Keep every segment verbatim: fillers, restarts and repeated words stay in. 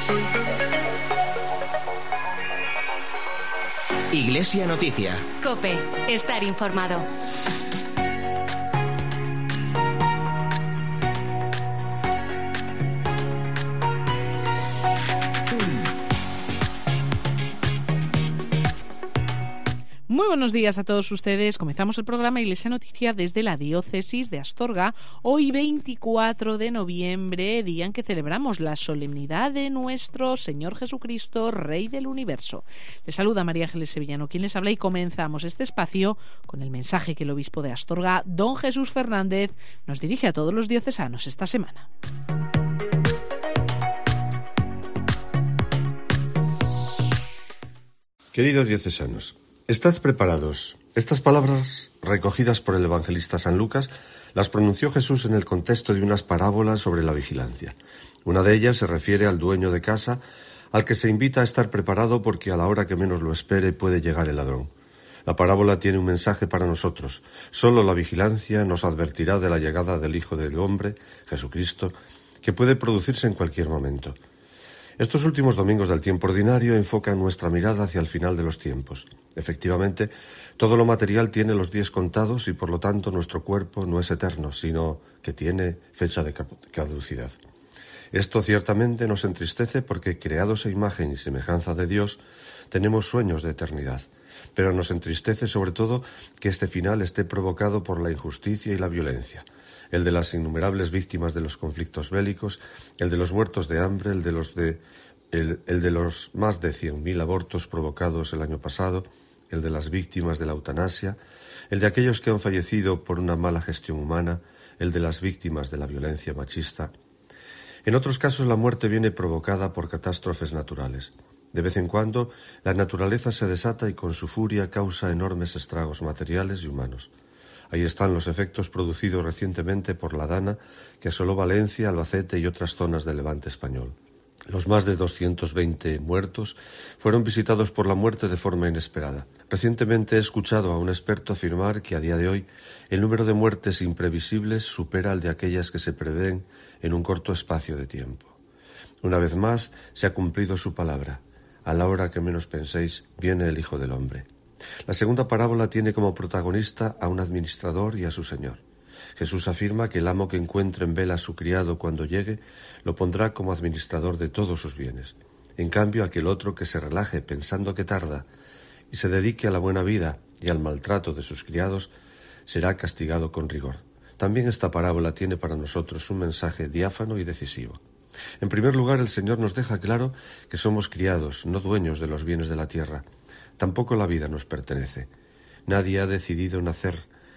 Iglesia Noticia. COPE. Estar informado. Muy buenos días a todos ustedes. Comenzamos el programa Iglesia Noticia desde la diócesis de Astorga. Hoy veinticuatro de noviembre, día en que celebramos la solemnidad de nuestro Señor Jesucristo, Rey del Universo. Les saluda María Ángeles Sevillano, quien les habla, y comenzamos este espacio con el mensaje que el obispo de Astorga, don Jesús Fernández, nos dirige a todos los diocesanos esta semana. Queridos diocesanos, estad preparados. Estas palabras, recogidas por el evangelista San Lucas, las pronunció Jesús en el contexto de unas parábolas sobre la vigilancia. Una de ellas se refiere al dueño de casa, al que se invita a estar preparado porque a la hora que menos lo espere puede llegar el ladrón. La parábola tiene un mensaje para nosotros. Solo la vigilancia nos advertirá de la llegada del Hijo del Hombre, Jesucristo, que puede producirse en cualquier momento. Estos últimos domingos del tiempo ordinario enfocan nuestra mirada hacia el final de los tiempos. Efectivamente, todo lo material tiene los días contados y por lo tanto nuestro cuerpo no es eterno, sino que tiene fecha de caducidad. Esto ciertamente nos entristece porque, creados a imagen y semejanza de Dios, tenemos sueños de eternidad. Pero nos entristece sobre todo que este final esté provocado por la injusticia y la violencia. El de las innumerables víctimas de los conflictos bélicos, el de los muertos de hambre, el de los de el, el de los más de cien mil abortos provocados el año pasado, el de las víctimas de la eutanasia, el de aquellos que han fallecido por una mala gestión humana, el de las víctimas de la violencia machista. En otros casos la muerte viene provocada por catástrofes naturales. De vez en cuando la naturaleza se desata y con su furia causa enormes estragos materiales y humanos. Ahí están los efectos producidos recientemente por la Dana, que asoló Valencia, Albacete y otras zonas del Levante español. Los más de doscientos veinte muertos fueron visitados por la muerte de forma inesperada. Recientemente he escuchado a un experto afirmar que a día de hoy el número de muertes imprevisibles supera al de aquellas que se prevén en un corto espacio de tiempo. Una vez más se ha cumplido su palabra. A la hora que menos penséis, viene el Hijo del Hombre. La segunda parábola tiene como protagonista a un administrador y a su señor. Jesús afirma que el amo que encuentre en vela a su criado cuando llegue, lo pondrá como administrador de todos sus bienes. En cambio, aquel otro que se relaje pensando que tarda y se dedique a la buena vida y al maltrato de sus criados, será castigado con rigor. También esta parábola tiene para nosotros un mensaje diáfano y decisivo. En primer lugar, el Señor nos deja claro que somos criados, no dueños de los bienes de la tierra. Tampoco la vida nos pertenece. Nadie ha decidido nacer.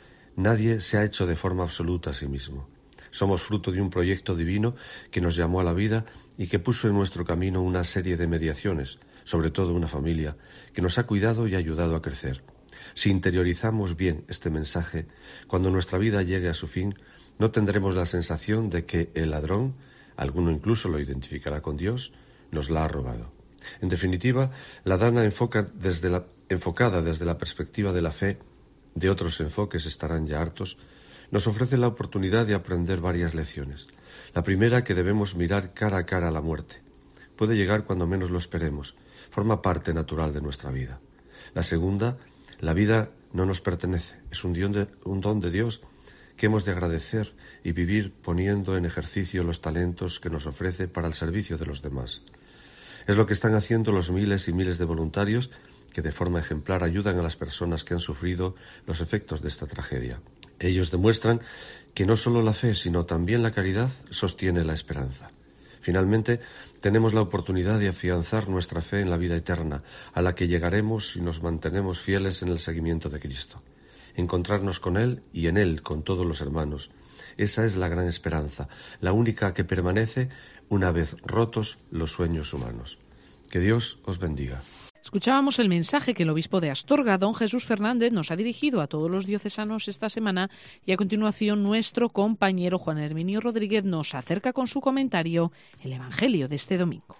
Nadie se ha hecho de forma absoluta a sí mismo. Somos fruto de un proyecto divino que nos llamó a la vida y que puso en nuestro camino una serie de mediaciones, sobre todo una familia, que nos ha cuidado y ayudado a crecer. Si interiorizamos bien este mensaje, cuando nuestra vida llegue a su fin, no tendremos la sensación de que el ladrón, alguno incluso lo identificará con Dios, nos la ha robado. En definitiva, la Dana enfoca desde la, enfocada desde la perspectiva de la fe, de otros enfoques estarán ya hartos, nos ofrece la oportunidad de aprender varias lecciones. La primera, que debemos mirar cara a cara a la muerte. Puede llegar cuando menos lo esperemos, forma parte natural de nuestra vida. La segunda, la vida no nos pertenece, es un don de, un don de Dios que hemos de agradecer y vivir poniendo en ejercicio los talentos que nos ofrece para el servicio de los demás. Es lo que están haciendo los miles y miles de voluntarios que de forma ejemplar ayudan a las personas que han sufrido los efectos de esta tragedia. Ellos demuestran que no solo la fe, sino también la caridad sostiene la esperanza. Finalmente, tenemos la oportunidad de afianzar nuestra fe en la vida eterna, a la que llegaremos si nos mantenemos fieles en el seguimiento de Cristo. Encontrarnos con Él y en Él con todos los hermanos. Esa es la gran esperanza, la única que permanece una vez rotos los sueños humanos. Que Dios os bendiga. Escuchábamos el mensaje que el obispo de Astorga, don Jesús Fernández, nos ha dirigido a todos los diocesanos esta semana, y a continuación nuestro compañero Juan Herminio Rodríguez nos acerca con su comentario el Evangelio de este domingo.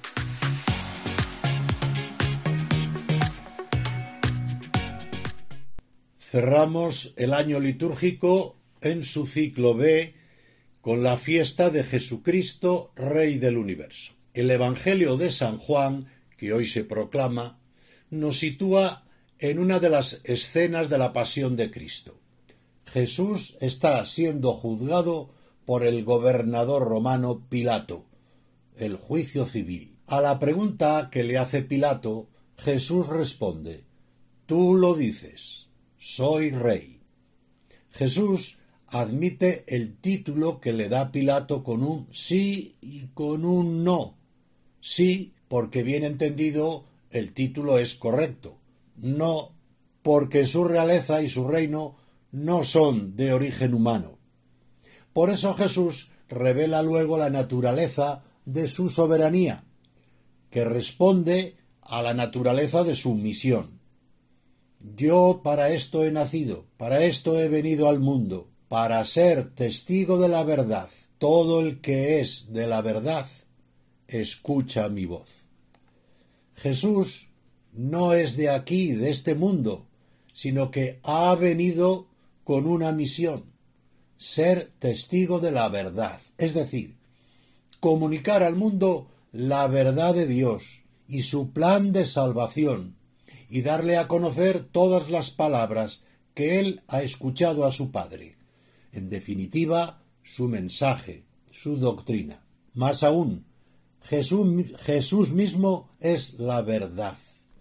Cerramos el año litúrgico en su ciclo B con la fiesta de Jesucristo, Rey del Universo. El Evangelio de San Juan, que hoy se proclama, nos sitúa en una de las escenas de la pasión de Cristo. Jesús está siendo juzgado por el gobernador romano Pilato, el juicio civil. A la pregunta que le hace Pilato, Jesús responde: «Tú lo dices, soy rey». Jesús admite el título que le da Pilato con un sí y con un no. Sí, porque bien entendido el título es correcto. No, porque su realeza y su reino no son de origen humano. Por eso Jesús revela luego la naturaleza de su soberanía, que responde a la naturaleza de su misión. Yo para esto he nacido, para esto he venido al mundo, para ser testigo de la verdad. Todo el que es de la verdad, escucha mi voz. Jesús no es de aquí, de este mundo, sino que ha venido con una misión: ser testigo de la verdad, es decir, comunicar al mundo la verdad de Dios y su plan de salvación, y darle a conocer todas las palabras que él ha escuchado a su Padre. En definitiva, su mensaje, su doctrina. Más aún, Jesús, Jesús mismo es la verdad,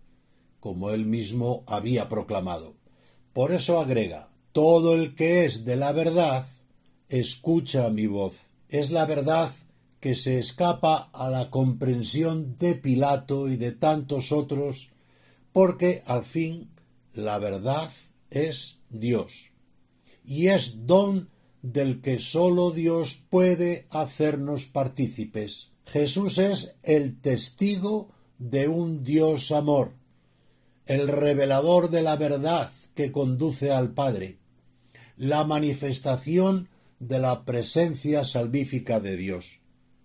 como él mismo había proclamado. Por eso agrega: todo el que es de la verdad, escucha mi voz. Es la verdad que se escapa a la comprensión de Pilato y de tantos otros, porque al fin la verdad es Dios, y es don del que sólo Dios puede hacernos partícipes. Jesús es el testigo de un Dios amor, el revelador de la verdad que conduce al Padre, la manifestación de la presencia salvífica de Dios.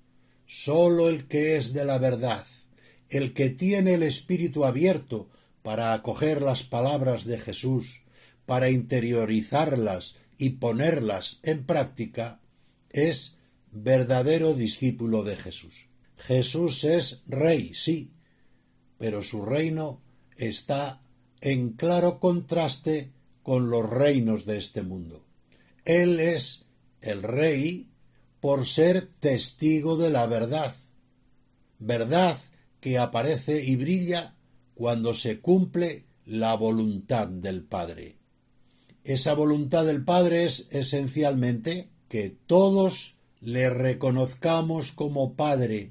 Sólo el que es de la verdad, el que tiene el espíritu abierto para acoger las palabras de Jesús, para interiorizarlas y ponerlas en práctica, es verdadero discípulo de Jesús. Jesús es rey, sí, pero su reino está en claro contraste con los reinos de este mundo. Él es el rey por ser testigo de la verdad, verdad que aparece y brilla cuando se cumple la voluntad del Padre. Esa voluntad del Padre es esencialmente que todos le reconozcamos como Padre,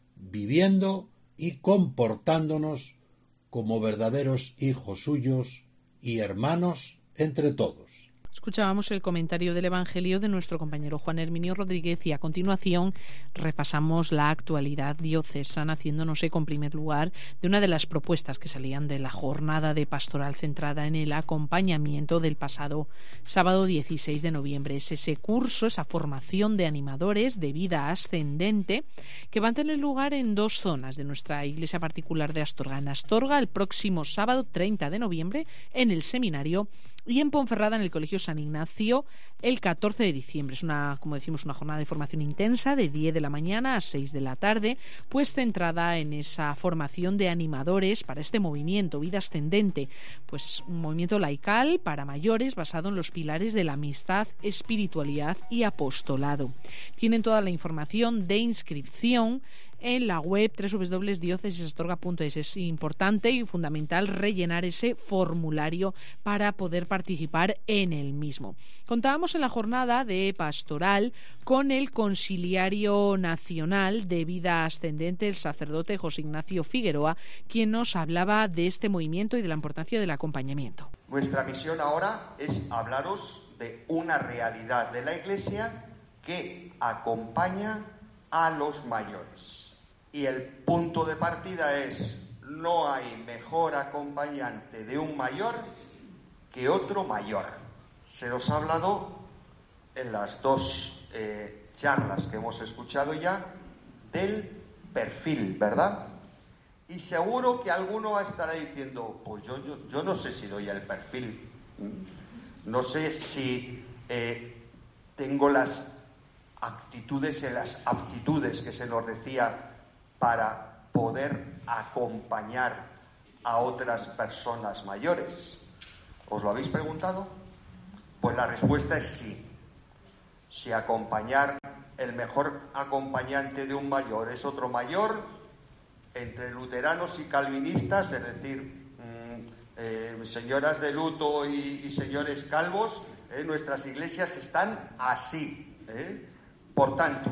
viviendo y comportándonos como verdaderos hijos suyos y hermanos entre todos. Escuchábamos el comentario del Evangelio de nuestro compañero Juan Herminio Rodríguez y a continuación repasamos la actualidad diocesana, haciéndonos eco en primer lugar de una de las propuestas que salían de la jornada de pastoral centrada en el acompañamiento del pasado sábado dieciséis de noviembre. Es ese curso, esa formación de animadores de vida ascendente que va a tener lugar en dos zonas de nuestra iglesia particular de Astorga. En Astorga el próximo sábado treinta de noviembre en el seminario y en Ponferrada en el Colegio San Ignacio el catorce de diciembre. Es una, como decimos, una jornada de formación intensa de diez de la mañana a seis de la tarde, pues centrada en esa formación de animadores para este movimiento Vida Ascendente, pues un movimiento laical para mayores basado en los pilares de la amistad, espiritualidad y apostolado. Tienen toda la información de inscripción en la web doble u doble u doble u punto diócesis astorga punto es. Es importante y fundamental rellenar ese formulario para poder participar en el mismo. Contábamos en la jornada de pastoral con el Conciliario Nacional de Vida Ascendente, el sacerdote José Ignacio Figueroa, quien nos hablaba de este movimiento y de la importancia del acompañamiento. Nuestra misión ahora es hablaros de una realidad de la Iglesia que acompaña a los mayores. Y el punto de partida es: no hay mejor acompañante de un mayor que otro mayor. Se os ha hablado en las dos eh, charlas que hemos escuchado ya del perfil, ¿verdad? Y seguro que alguno estará diciendo: pues yo, yo, yo no sé si doy el perfil, no sé si eh, tengo las actitudes y las aptitudes que se nos decía para poder acompañar a otras personas mayores? ¿Os lo habéis preguntado? Pues la respuesta es sí. Si acompañar, el mejor acompañante de un mayor es otro mayor, entre luteranos y calvinistas, es decir, mmm, eh, señoras de luto y, y señores calvos, eh, nuestras iglesias están así. ¿eh? Por tanto,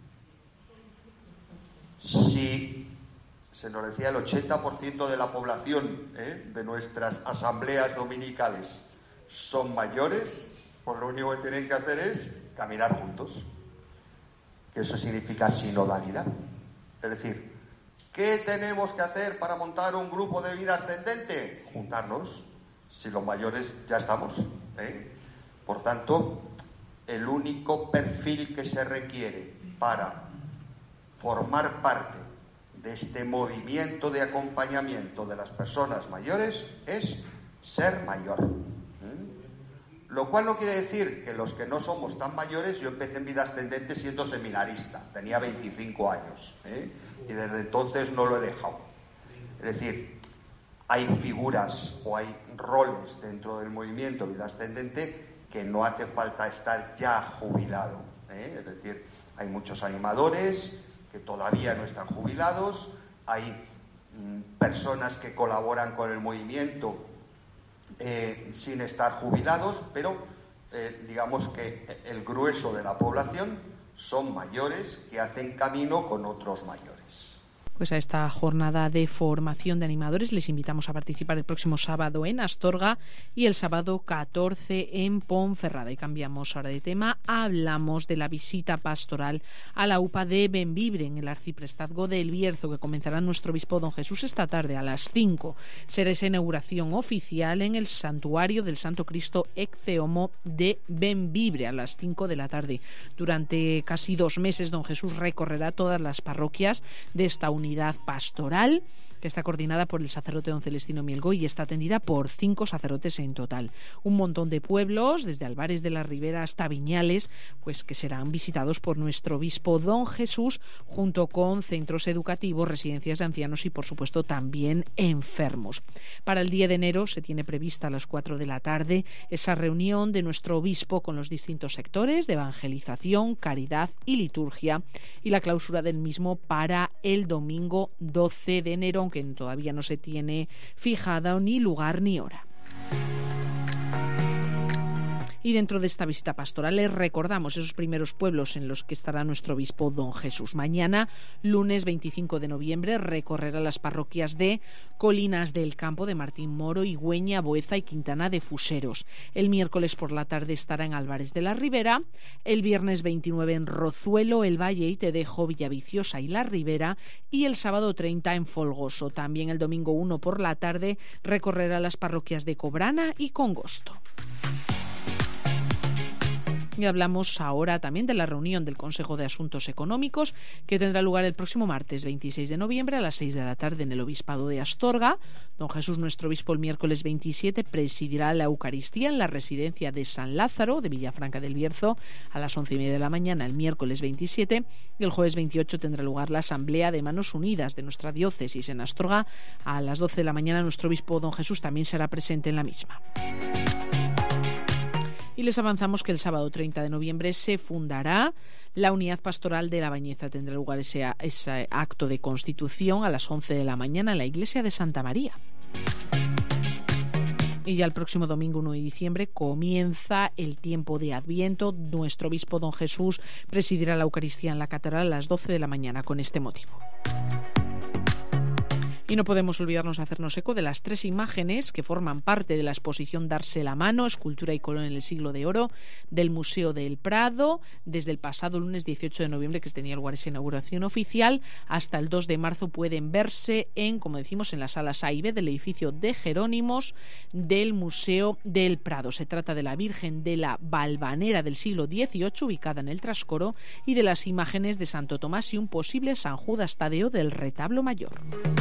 si se nos decía el ochenta por ciento de la población ¿eh? de nuestras asambleas dominicales son mayores, pues lo único que tienen que hacer es caminar juntos. Que eso significa sinodalidad. Es decir, ¿qué tenemos que hacer para montar un grupo de vida ascendente? Juntarnos. Si los mayores ya estamos. ¿eh? Por tanto, el único perfil que se requiere para formar parte de este movimiento de acompañamiento de las personas mayores es ser mayor. ¿Mm? Lo cual no quiere decir que los que no somos tan mayores, yo empecé en vida ascendente siendo seminarista, tenía veinticinco años, ¿eh? y desde entonces no lo he dejado. Es decir, hay figuras o hay roles dentro del movimiento vida ascendente que no hace falta estar ya jubilado, ¿eh? Es decir, hay muchos animadores que todavía no están jubilados, hay mm, personas que colaboran con el movimiento eh, sin estar jubilados, pero eh, digamos que el grueso de la población son mayores que hacen camino con otros mayores. Pues a esta jornada de formación de animadores les invitamos a participar el próximo sábado en Astorga y el sábado catorce en Ponferrada. Y cambiamos ahora de tema, hablamos de la visita pastoral a la U P A de Bembibre en el arciprestazgo de El Bierzo, que comenzará nuestro obispo don Jesús esta tarde a las cinco. Será esa inauguración oficial en el santuario del Santo Cristo Ecce Homo de Bembibre a las cinco de la tarde. Durante casi dos meses don Jesús recorrerá todas las parroquias de esta unidad pastoral, que está coordinada por el sacerdote don Celestino Mielgo y está atendida por cinco sacerdotes en total. Un montón de pueblos, desde Álvarez de la Ribera hasta Viñales, pues que serán visitados por nuestro obispo don Jesús, junto con centros educativos, residencias de ancianos y, por supuesto, también enfermos. Para el diez de enero se tiene prevista a las cuatro de la tarde esa reunión de nuestro obispo con los distintos sectores de evangelización, caridad y liturgia, y la clausura del mismo para el domingo doce de enero, aunque todavía no se tiene fijada ni lugar ni hora. Y dentro de esta visita pastoral les recordamos esos primeros pueblos en los que estará nuestro obispo don Jesús. Mañana, lunes veinticinco de noviembre, recorrerá las parroquias de Colinas del Campo, de Martín Moro, Higüeña, Boeza y Quintana de Fuseros. El miércoles por la tarde estará en Álvarez de la Ribera, el viernes veintinueve en Rozuelo, El Valle y Tedejo, Villaviciosa y La Ribera, y el sábado treinta en Folgoso. También el domingo uno por la tarde recorrerá las parroquias de Cobrana y Congosto. Y hablamos ahora también de la reunión del Consejo de Asuntos Económicos, que tendrá lugar el próximo martes veintiséis de noviembre a las seis de la tarde en el Obispado de Astorga. Don Jesús, nuestro obispo, el miércoles veintisiete presidirá la Eucaristía en la residencia de San Lázaro de Villafranca del Bierzo a las once y media de la mañana el miércoles veintisiete, y el jueves veintiocho tendrá lugar la Asamblea de Manos Unidas de nuestra diócesis en Astorga a las doce de la mañana. Nuestro obispo don Jesús también será presente en la misma. Y les avanzamos que el sábado treinta de noviembre se fundará la Unidad Pastoral de La Bañeza. Tendrá lugar ese, ese acto de constitución a las once de la mañana en la iglesia de Santa María. Y ya el próximo domingo uno de diciembre comienza el tiempo de Adviento. Nuestro obispo don Jesús presidirá la Eucaristía en la catedral a las doce de la mañana con este motivo. Y no podemos olvidarnos de hacernos eco de las tres imágenes que forman parte de la exposición Darse la Mano, Escultura y Colón en el Siglo de Oro, del Museo del Prado, desde el pasado lunes dieciocho de noviembre, que tenía lugar esa inauguración oficial, hasta el dos de marzo pueden verse en, como decimos, en las salas A y B del edificio de Jerónimos del Museo del Prado. Se trata de la Virgen de la Valvanera del siglo dieciocho, ubicada en el trascoro, y de las imágenes de Santo Tomás y un posible San Judas Tadeo del retablo mayor.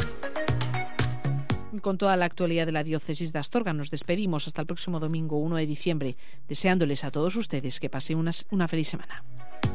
Con toda la actualidad de la diócesis de Astorga nos despedimos hasta el próximo domingo uno de diciembre, deseándoles a todos ustedes que pasen una, una feliz semana.